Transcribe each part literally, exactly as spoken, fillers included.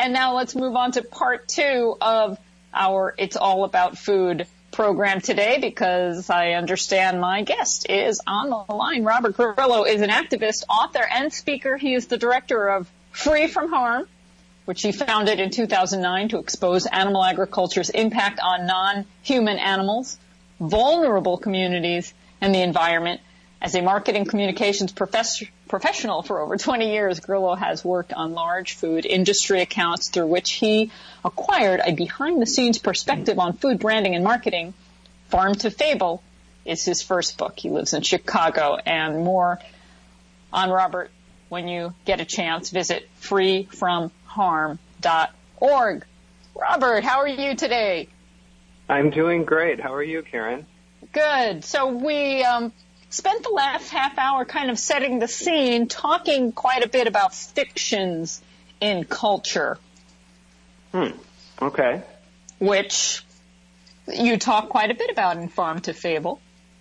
And now let's move on to part two of our It's All About Food program today, because I understand my guest is on the line. Robert Grillo is an activist, author, and speaker. He is the director of Free from Harm, which he founded in two thousand nine to expose animal agriculture's impact on non-human animals, vulnerable communities, and the environment. As a marketing communications profess- professional for over twenty years, Grillo has worked on large food industry accounts through which he acquired a behind-the-scenes perspective on food branding and marketing. Farm to Fable is his first book. He lives in Chicago. And more on Robert when you get a chance. Visit free from harm dot org. Robert, how are you today? I'm doing great. How are you, Karen? Good. So we um, spent the last half hour kind of setting the scene, talking quite a bit about fictions in culture. Hmm. Okay. Which you talk quite a bit about in Farm to Fable.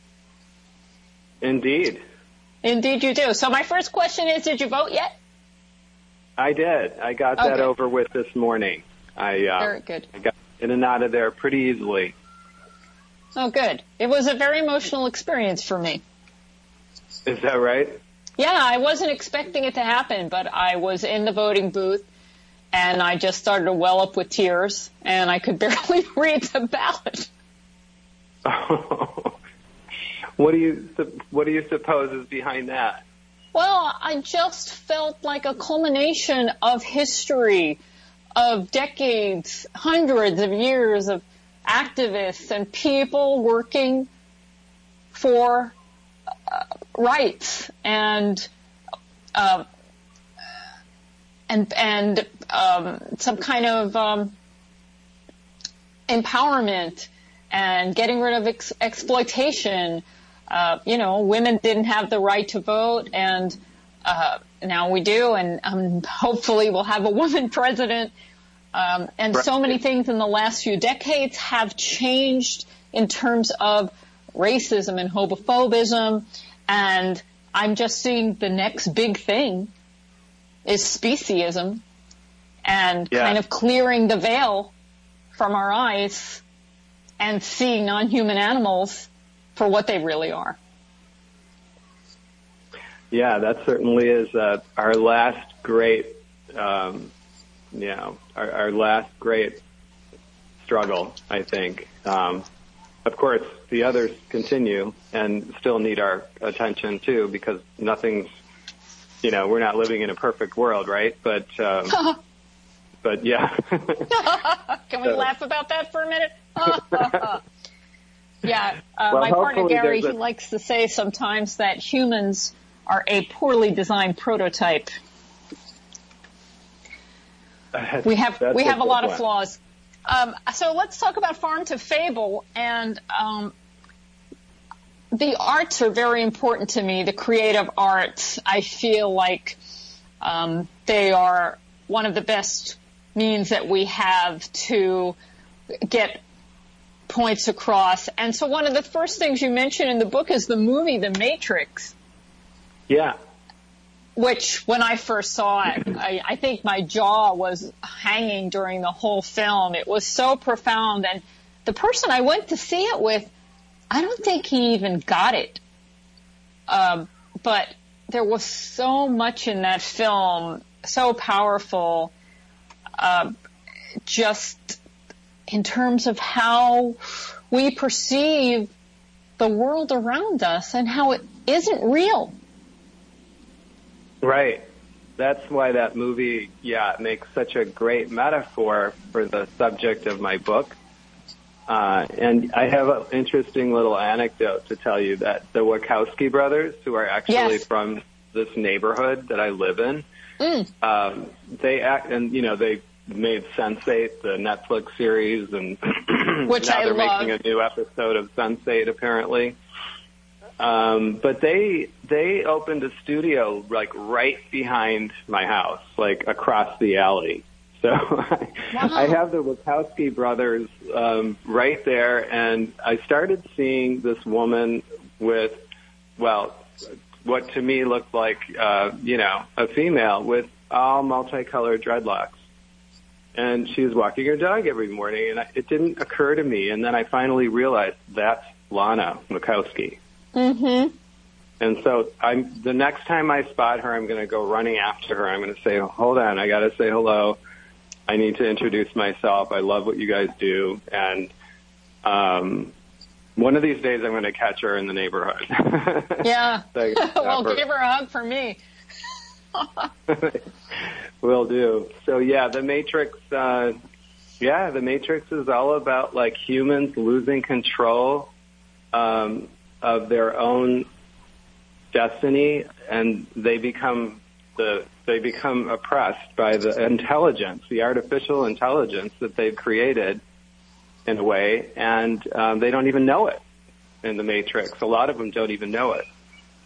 Indeed. Indeed you do. So my first question is, did you vote yet? I did. I got okay. that over with this morning. I, uh, Very good. I got in and out of there pretty easily. Oh, good. It was a very emotional experience for me. Is that right? Yeah, I wasn't expecting it to happen, but I was in the voting booth, and I just started to well up with tears, and I could barely read the ballot. What do you what do you suppose is behind that? Well, I just felt like a culmination of history, of decades, hundreds of years of activists and people working for uh, rights and uh, and and um, some kind of um, empowerment and getting rid of ex- exploitation. Uh, you know, women didn't have the right to vote, and uh, now we do, and um, hopefully we'll have a woman president. Um, and right. So many things in the last few decades have changed in terms of racism and homophobism, and I'm just seeing the next big thing is speciesism and yeah. kind of clearing the veil from our eyes and seeing non-human animals for what they really are. Yeah, that certainly is uh, our last great, um, you know, our, our last great struggle, I think. Um, of course, the others continue and still need our attention, too, because nothing's, you know, we're not living in a perfect world, right? But, um, but yeah. Can we so. laugh about that for a minute? Yeah, uh, well, my partner Gary, a... he likes to say sometimes that humans are a poorly designed prototype. That's, we have we a have a lot one. of flaws. Um, so let's talk about Farm to Fable, and um, the arts are very important to me. The creative arts, I feel like um, they are one of the best means that we have to get points across. And so one of the first things you mention in the book is the movie The Matrix. Yeah. Which, when I first saw it, I, I think my jaw was hanging during the whole film. It was so profound. And the person I went to see it with, I don't think he even got it. Um, but there was so much in that film, so powerful, uh, just in terms of how we perceive the world around us and how it isn't real. Right. That's why that movie, yeah, makes such a great metaphor for the subject of my book. Uh, and I have an interesting little anecdote to tell you that the Wachowski brothers, who are actually yes. from this neighborhood that I live in, mm. um, they act, and you know, they made Sense eight, the Netflix series, and which now I they're love. making a new episode of Sense eight, apparently. Um, but they they opened a studio like right behind my house, like across the alley. So wow. I have the Wachowski brothers um, right there, and I started seeing this woman with, well, what to me looked like, uh, you know, a female with all multicolored dreadlocks. And she was walking her dog every morning, and I, it didn't occur to me. And then I finally realized that's Lana Mikowski. Mm-hmm. And so I'm, the next time I spot her, I'm going to go running after her. I'm going to say, hold on, I got to say hello. I need to introduce myself. I love what you guys do. And um, one of these days I'm going to catch her in the neighborhood. Yeah. So well, give her a hug for me. Will do. So yeah, the Matrix, uh, yeah, the Matrix is all about like humans losing control, um, of their own destiny, and they become the, they become oppressed by the intelligence, the artificial intelligence that they've created in a way, and, um, they don't even know it in the Matrix. A lot of them don't even know it.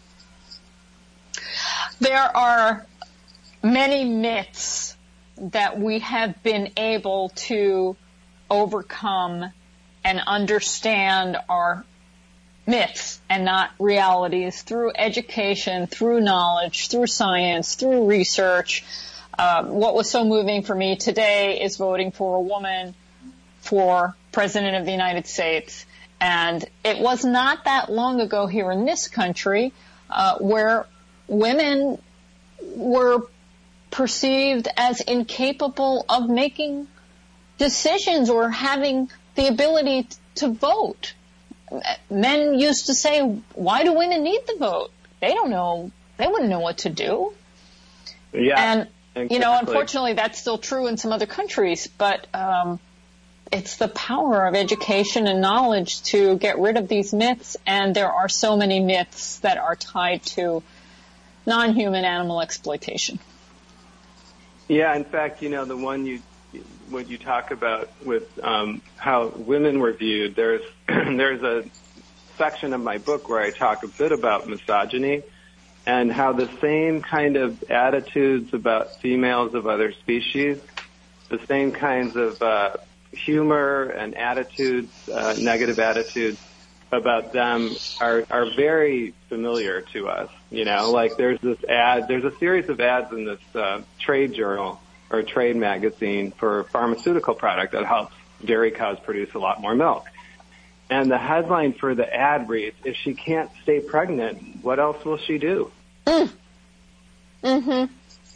There are many myths that we have been able to overcome and understand are myths and not realities through education, through knowledge, through science, through research. Uh, what was so moving for me today is voting for a woman for President of the United States. And it was not that long ago here in this country uh, where women were perceived as incapable of making decisions or having the ability to vote. Men used to say, why do women need the vote? They don't know. They wouldn't know what to do. Yeah. And, exactly. you know, unfortunately, that's still true in some other countries. But um, it's the power of education and knowledge to get rid of these myths. And there are so many myths that are tied to non-human animal exploitation. Yeah, in fact, you know, the one you, what you talk about with um, how women were viewed, there's there's a section of my book where I talk a bit about misogyny and how the same kind of attitudes about females of other species, the same kinds of uh, humor and attitudes, uh, negative attitudes about them are are very familiar to us. You know, like there's this ad, there's a series of ads in this uh, trade journal or trade magazine for a pharmaceutical product that helps dairy cows produce a lot more milk. And the headline for the ad reads, if she can't stay pregnant, what else will she do? Mm. Mm-hmm.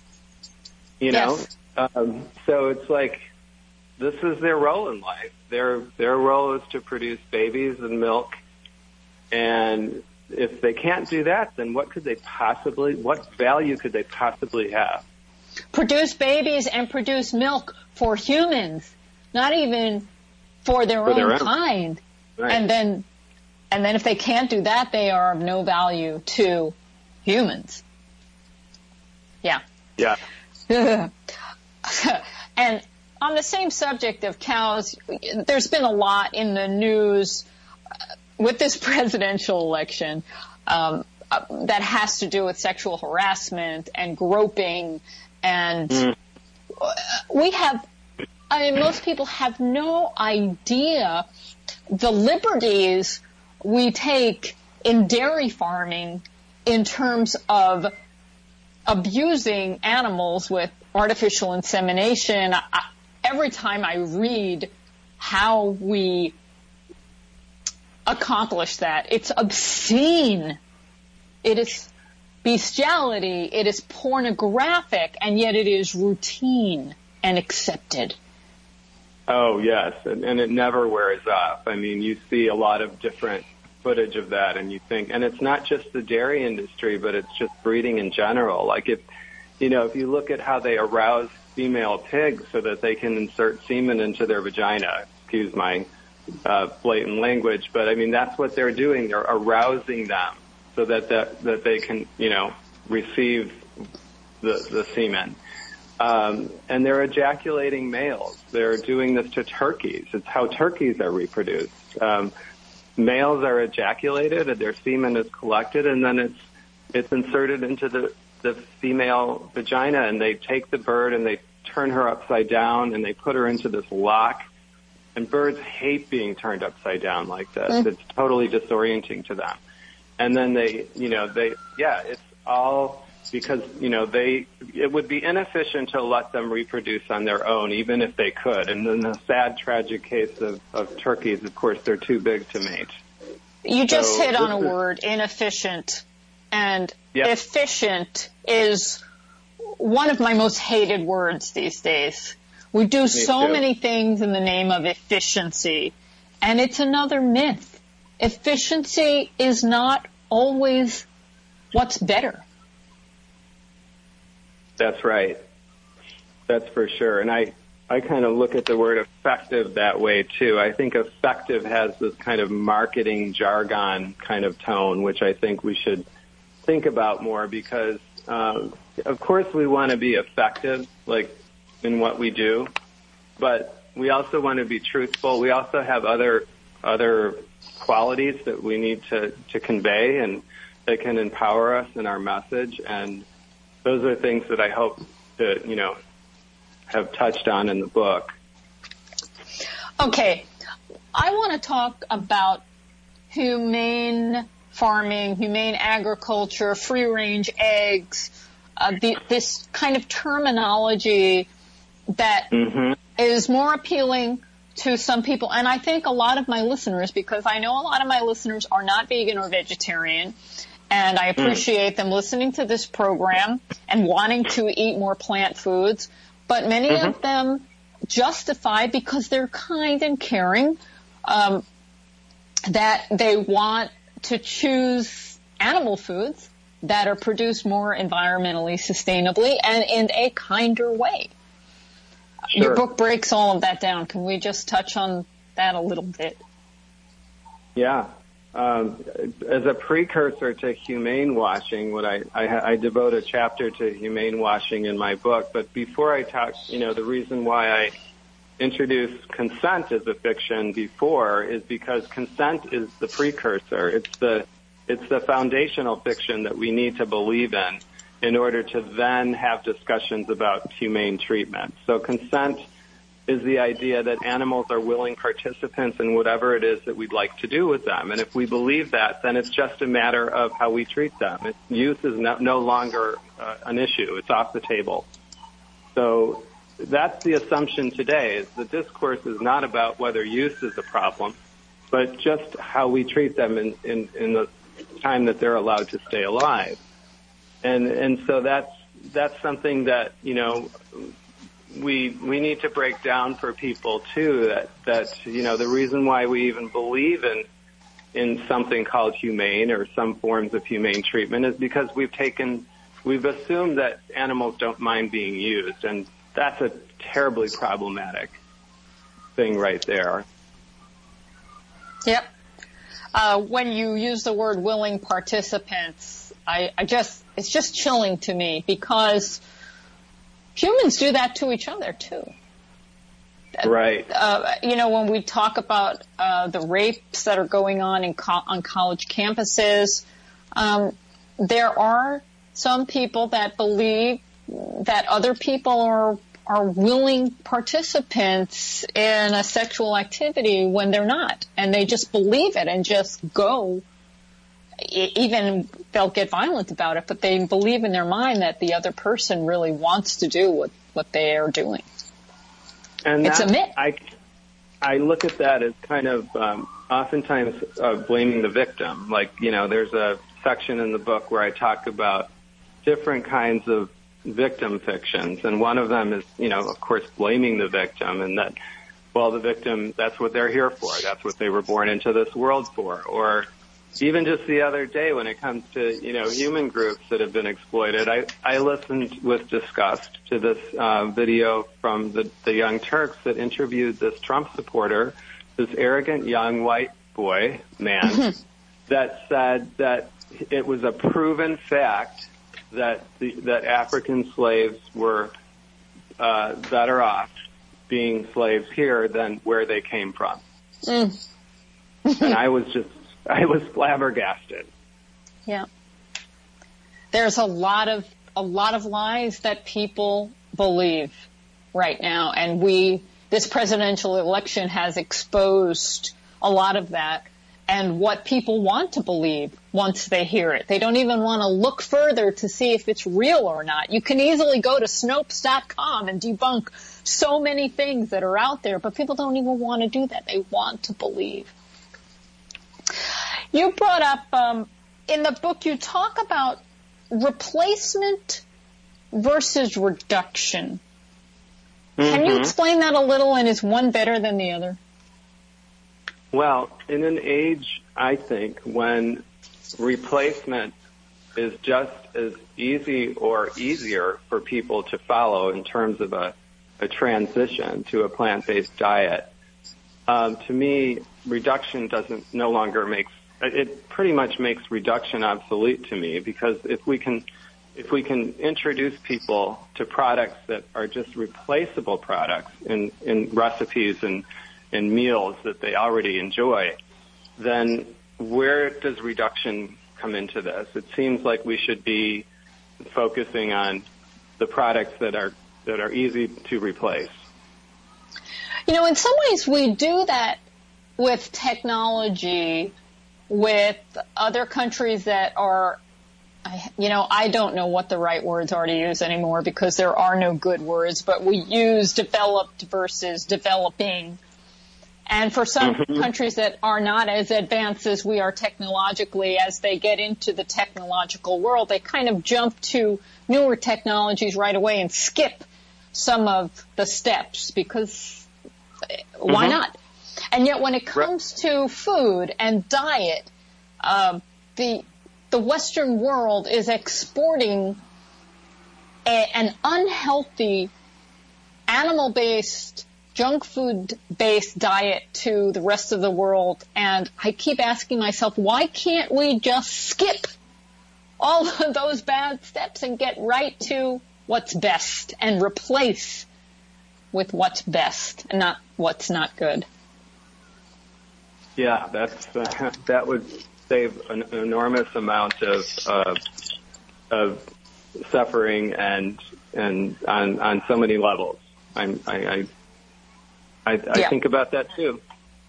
You know? Yes. Um, so it's like, this is their role in life. Their, their role is to produce babies and milk. And if they can't do that, then what could they possibly, what value could they possibly have? Produce babies and produce milk for humans, not even for their, for own, their own kind. Right. And then, and then if they can't do that, they are of no value to humans. Yeah. Yeah. And on the same subject of cows, there's been a lot in the news with this presidential election um, uh, that has to do with sexual harassment and groping. And mm. we have, I mean, most people have no idea the liberties we take in dairy farming in terms of abusing animals with artificial insemination. I, every time I read how we accomplish that, it's obscene. It is bestiality. It is pornographic, and yet it is routine and accepted. Oh, yes, and, and it never wears off. I mean, you see a lot of different footage of that, and you think, and it's not just the dairy industry, but it's just breeding in general. Like if, you know, if you look at how they arouse female pigs so that they can insert semen into their vagina, excuse my uh, blatant language, but I mean, that's what they're doing. They're arousing them so that, that, that they can, you know, receive the, the semen. Um, and they're ejaculating males. They're doing this to turkeys. It's how turkeys are reproduced. Um, males are ejaculated, and their semen is collected, and then it's it's inserted into the the female vagina, and they take the bird and they turn her upside down, and they put her into this lock. And birds hate being turned upside down like this. Mm. It's totally disorienting to them. And then they, you know, they, yeah, it's all because, you know, they, it would be inefficient to let them reproduce on their own, even if they could. And in the sad, tragic case of, of turkeys, of course, they're too big to mate. You just so hit on a is, word, inefficient. And yep. efficient is one of my most hated words these days. We do Me so too. many things in the name of efficiency, and it's another myth. Efficiency is not always what's better. That's right. That's for sure. And I, I kind of look at the word effective that way too. I think effective has this kind of marketing jargon kind of tone, which I think we should think about more because, um, of course we want to be effective, like in what we do, but we also want to be truthful. We also have other, other qualities that we need to, to convey and that can empower us in our message. And those are things that I hope to, you know, have touched on in the book. Okay. I want to talk about humane farming, humane agriculture, free-range eggs, uh, the, this kind of terminology that mm-hmm. is more appealing to some people. And I think a lot of my listeners, because I know a lot of my listeners are not vegan or vegetarian, and I appreciate mm. them listening to this program and wanting to eat more plant foods. But many mm-hmm. of them justify, because they're kind and caring, um, that they want to choose animal foods that are produced more environmentally sustainably and in a kinder way. Sure. Your book breaks all of that down. Can we just touch on that a little bit? Yeah. Um, as a precursor to humane washing, what I, I, I devote a chapter to humane washing in my book. But before I talk, you know, the reason why I introduced consent as a fiction before is because consent is the precursor. It's the, it's the foundational fiction that we need to believe in in order to then have discussions about humane treatment. So consent is the idea that animals are willing participants in whatever it is that we'd like to do with them. And if we believe that, then it's just a matter of how we treat them. It, use is no, no longer uh, an issue. It's off the table. So that's the assumption today, is the discourse is not about whether use is a problem, but just how we treat them in, in, in the time that they're allowed to stay alive. And and so that's that's something that, you know, we we need to break down for people too, that that you know the reason why we even believe in in something called humane or some forms of humane treatment is because we've taken we've assumed that animals don't mind being used, and that's a terribly problematic thing right there. Yep. Uh, when you use the word willing participants, I, I just it's just chilling to me, because humans do that to each other too. Right. Uh, you know, when we talk about uh, the rapes that are going on in co- on college campuses, um, there are some people that believe that other people are are willing participants in a sexual activity when they're not, and they just believe it and just go. Even they'll get violent about it, but they believe in their mind that the other person really wants to do what, what they are doing. And it's a myth. I, I look at that as kind of um, oftentimes uh, blaming the victim. Like, you know, there's a section in the book where I talk about different kinds of victim fictions, and one of them is, you know, of course, blaming the victim, and that, well, the victim, that's what they're here for. That's what they were born into this world for. Or even just the other day when it comes to, you know, human groups that have been exploited, I, I listened with disgust to this uh, video from the, the Young Turks that interviewed this Trump supporter, this arrogant young white boy, man, that said that it was a proven fact that the, that African slaves were uh, better off being slaves here than where they came from. Mm. And I was just I was flabbergasted. Yeah. There's a lot of, a lot of lies that people believe right now. And we, this presidential election has exposed a lot of that. and what people want to believe once they hear it. They don't even want to look further to see if it's real or not. You can easily go to Snopes dot com and debunk so many things that are out there, but people don't even want to do that. They want to believe. You brought up, um, in the book, you talk about replacement versus reduction. Mm-hmm. Can you explain that a little, and is one better than the other? Well, in an age, I think, when replacement is just as easy or easier for people to follow in terms of a, a transition to a plant-based diet, um, to me, reduction doesn't no longer makes it pretty much makes reduction obsolete to me, because if we can if we can introduce people to products that are just replaceable products in, in recipes and in meals that they already enjoy, then where does reduction come into this? It seems like we should be focusing on the products that are that are easy to replace. You know, in some ways we do that with technology, with other countries that are, you know, I don't know what the right words are to use anymore because there are no good words, but we use developed versus developing. And for some mm-hmm. countries that are not as advanced as we are technologically, as they get into the technological world, they kind of jump to newer technologies right away and skip some of the steps because mm-hmm. why not? And yet when it comes to food and diet, uh, the the Western world is exporting a, an unhealthy animal-based, junk food-based diet to the rest of the world. And I keep asking myself, why can't we just skip all of those bad steps and get right to what's best and replace with what's best and not what's not good? Yeah, that's uh, that would save an enormous amount of uh, of suffering and and on on so many levels. I'm, I I I, I yeah. think about that too.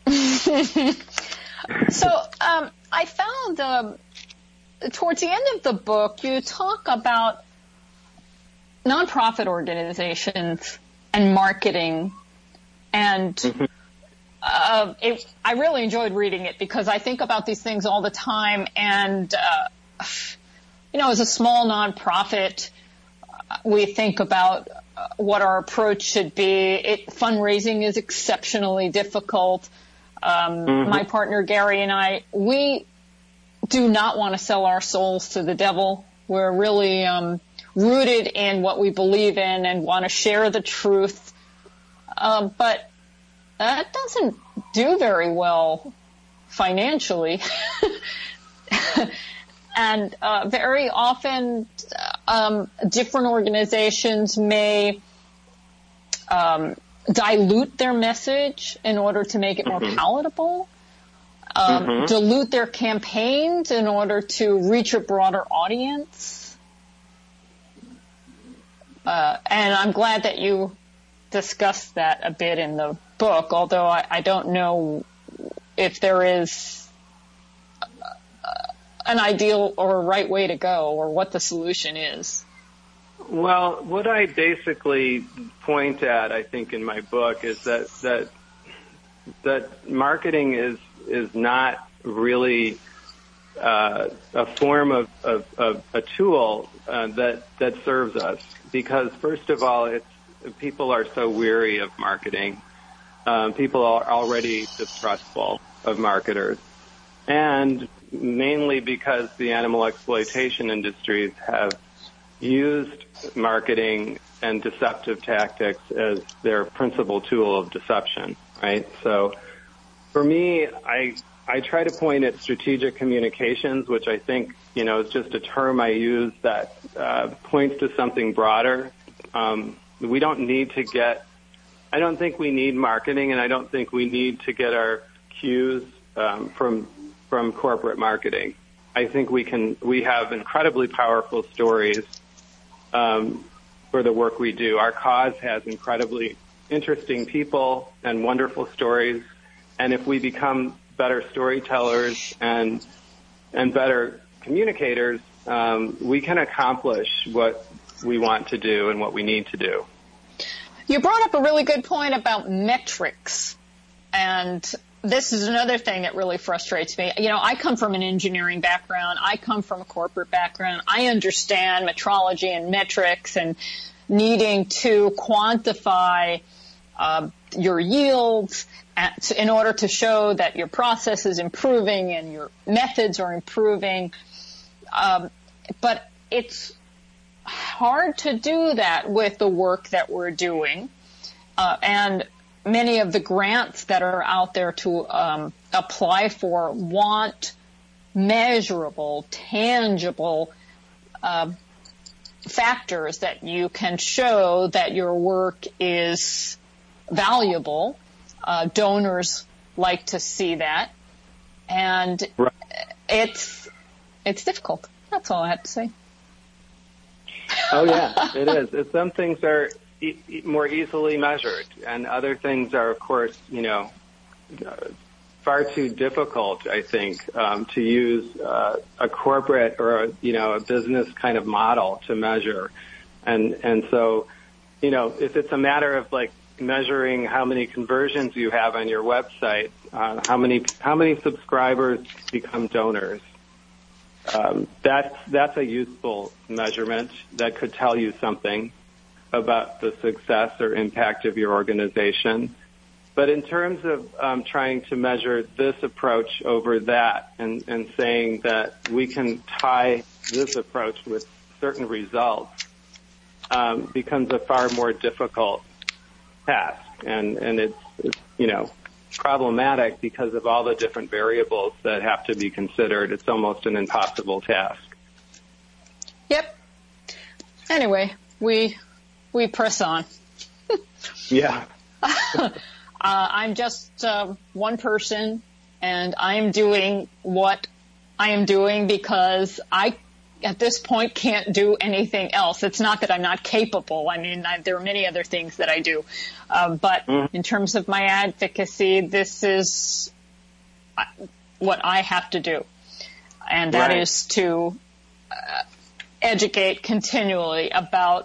So um, I found um, towards the end of the book, you talk about nonprofit organizations and marketing and. Mm-hmm. Uh, it, I really enjoyed reading it because I think about these things all the time. And, uh, you know, as a small nonprofit, we think about uh, what our approach should be. It, fundraising is exceptionally difficult. Um, mm-hmm. My partner Gary and I, we do not want to sell our souls to the devil. We're really um, rooted in what we believe in and want to share the truth. Uh, but that doesn't do very well financially. And uh, very often um, different organizations may um, dilute their message in order to make it more mm-hmm. palatable, um, mm-hmm. dilute their campaigns in order to reach a broader audience. Uh, and I'm glad that you discussed that a bit in the book, although I, I don't know if there is an ideal or a right way to go or what the solution is. Well, what I basically point at, I think, in my book is that that that marketing is is not really uh, a form of, of, of a tool uh, that that serves us, because first of all, it's people are so weary of marketing. Um, people are already distrustful of marketers, and mainly because the animal exploitation industries have used marketing and deceptive tactics as their principal tool of deception, right? So for me, I I try to point at strategic communications, which I think, you know, is just a term I use that uh, points to something broader. Um, we don't need to get, I don't think we need marketing, and I don't think we need to get our cues um, from from corporate marketing. I think we can, we have incredibly powerful stories um, for the work we do. Our cause has incredibly interesting people and wonderful stories. And if we become better storytellers and and better communicators, um, we can accomplish what we want to do and what we need to do. You brought up a really good point about metrics, and this is another thing that really frustrates me. You know, I come from an engineering background. I come from a corporate background. I understand metrology and metrics and needing to quantify uh, your yields at, in order to show that your process is improving and your methods are improving. Um, but it's hard to do that with the work that we're doing. Uh, and many of the grants that are out there to um, apply for want measurable, tangible uh, factors that you can show that your work is valuable. Uh, donors like to see that, and right. it's it's difficult. That's all I have to say. Oh yeah, it is. It's, some things are e- more easily measured, and other things are, of course, you know, uh, far too difficult, I think, um, to use uh, a corporate or a, you know, a business kind of model to measure. And and so, you know, if it's a matter of like measuring how many conversions you have on your website, uh, how many how many subscribers become donors, um, that's that's a useful measurement that could tell you something about the success or impact of your organization. But in terms of um, trying to measure this approach over that and, and saying that we can tie this approach with certain results um, becomes a far more difficult task. And, and it's, it's, you know, problematic because of all the different variables that have to be considered. It's almost an impossible task. Yep. Anyway, we we press on. Yeah. Uh, I'm just uh, one person, and I'm doing what I am doing because I, at this point, can't do anything else. It's not that I'm not capable. I mean, I, there are many other things that I do. Uh, but mm-hmm. in terms of my advocacy, this is what I have to do. And that right. is to uh, educate continually about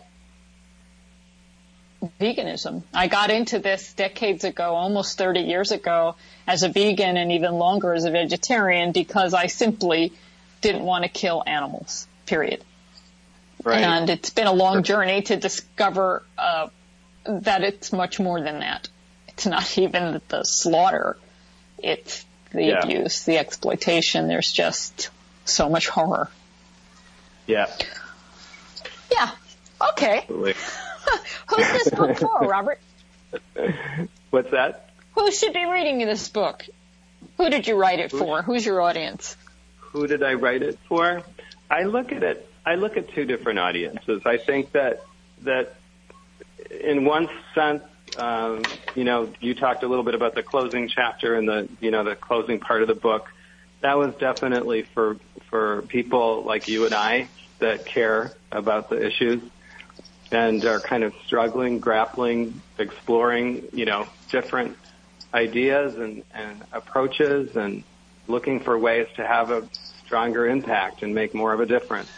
veganism. I got into this decades ago, almost thirty years ago, as a vegan and even longer as a vegetarian because I simply didn't want to kill animals, period. Right. And it's been a long journey to discover uh, that it's much more than that. It's not even the slaughter. It's the yeah. abuse, the exploitation. There's just so much horror. Yeah. Yeah. Okay. Absolutely. Who's this book for, Robert? What's that? Who should be reading this book? Who did you write it for? Who's your audience? Who did I write it for? I look at it, I look at two different audiences. I think that, that in one sense, um, you know, you talked a little bit about the closing chapter and the, you know, the closing part of the book. That was definitely for, for people like you and I that care about the issues and are kind of struggling, grappling, exploring, you know, different ideas and, and approaches and looking for ways to have a stronger impact and make more of a difference.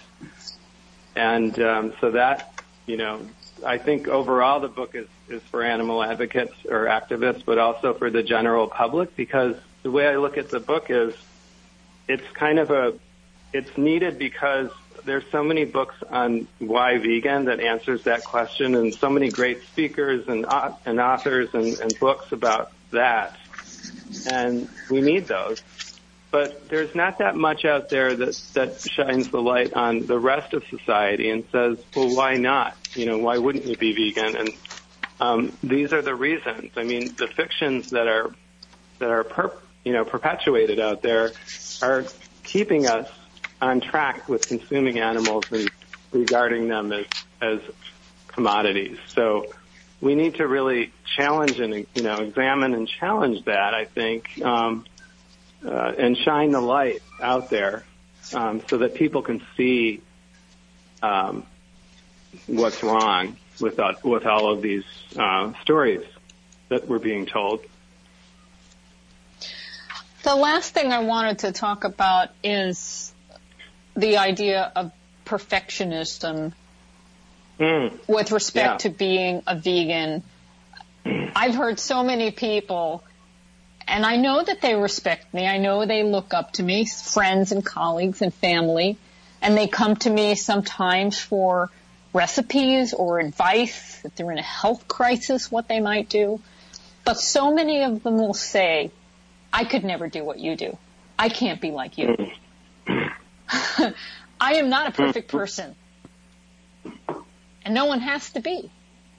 And um, so that, you know, I think overall the book is, is for animal advocates or activists, but also for the general public, because the way I look at the book is it's kind of a, it's needed because there's so many books on why vegan that answers that question, and so many great speakers and uh, and authors and, and books about that. And we need those. But there's not that much out there that, that shines the light on the rest of society and says, well, why not? You know, why wouldn't you be vegan? And um, these are the reasons. I mean, the fictions that are that are per, you know perpetuated out there are keeping us on track with consuming animals and regarding them as, as commodities. So we need to really challenge and, you know, examine and challenge that, I think, um, uh, and shine the light out there, um, so that people can see, um, what's wrong with, uh, with all of these, uh, stories that we're being told. The last thing I wanted to talk about is the idea of perfectionism mm. with respect yeah. to being a vegan. I've heard so many people, and I know that they respect me. I know they look up to me, friends and colleagues and family, and they come to me sometimes for recipes or advice if they're in a health crisis, what they might do. But so many of them will say, I could never do what you do. I can't be like you. I am not a perfect person. And no one has to be.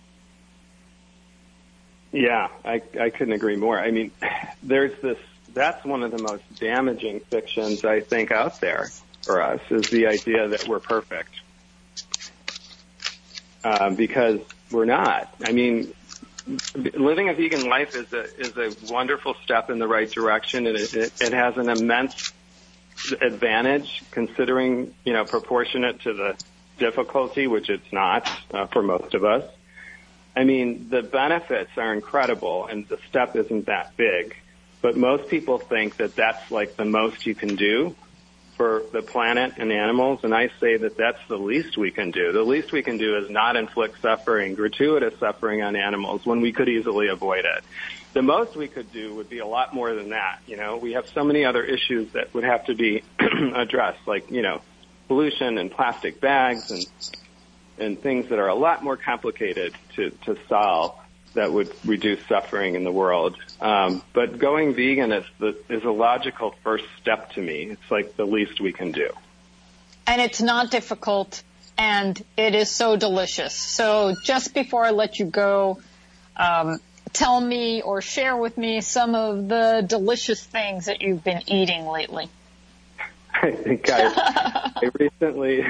Yeah, I, I couldn't agree more. I mean, there's this, that's one of the most damaging fictions I think out there for us, is the idea that we're perfect. Uh, because we're not. I mean, living a vegan life is a is a wonderful step in the right direction, and it, it, it has an immense advantage considering, you know, proportionate to the difficulty, which it's not uh, for most of us. I mean, the benefits are incredible, and the step isn't that big. But most people think that that's like the most you can do for the planet and animals, and I say that that's the least we can do. The least we can do is not inflict suffering, gratuitous suffering on animals when we could easily avoid it. The most we could do would be a lot more than that. You know, we have so many other issues that would have to be addressed, like, you know, pollution and plastic bags and and things that are a lot more complicated to, to solve that would reduce suffering in the world. Um, but going vegan is the, is a logical first step to me. It's like the least we can do. And it's not difficult, and it is so delicious. So just before I let you go, um, tell me or share with me some of the delicious things that you've been eating lately. I think I, I recently...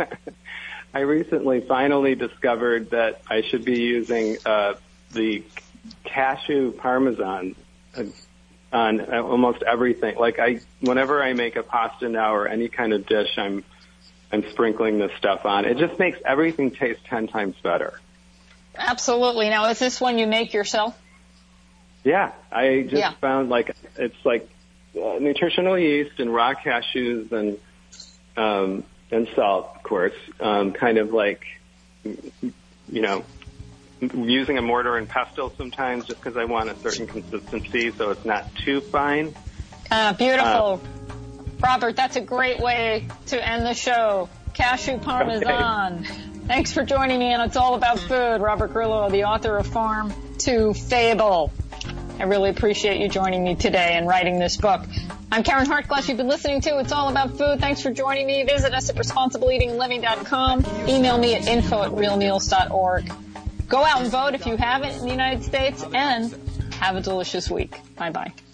I recently finally discovered that I should be using uh, the cashew parmesan on almost everything. Like I, whenever I make a pasta now or any kind of dish, I'm I'm sprinkling this stuff on. It just makes everything taste ten times better. Absolutely. Now, is this one you make yourself? Yeah, I just yeah. found like it's like uh, nutritional yeast and raw cashews and. Um, And salt, of course, um, kind of like, you know, using a mortar and pestle sometimes just because I want a certain consistency so it's not too fine. Uh, beautiful. Uh, Robert, that's a great way to end the show. Cashew Parmesan. Okay. Thanks for joining me on It's All About Food. Robert Grillo, the author of Farm to Fable. I really appreciate you joining me today and writing this book. I'm Karen Hartglass. You've been listening to It's All About Food. Thanks for joining me. Visit us at responsible eating living dot com. Email me at info at real meals dot org. Go out and vote if you haven't in the United States, and have a delicious week. Bye-bye.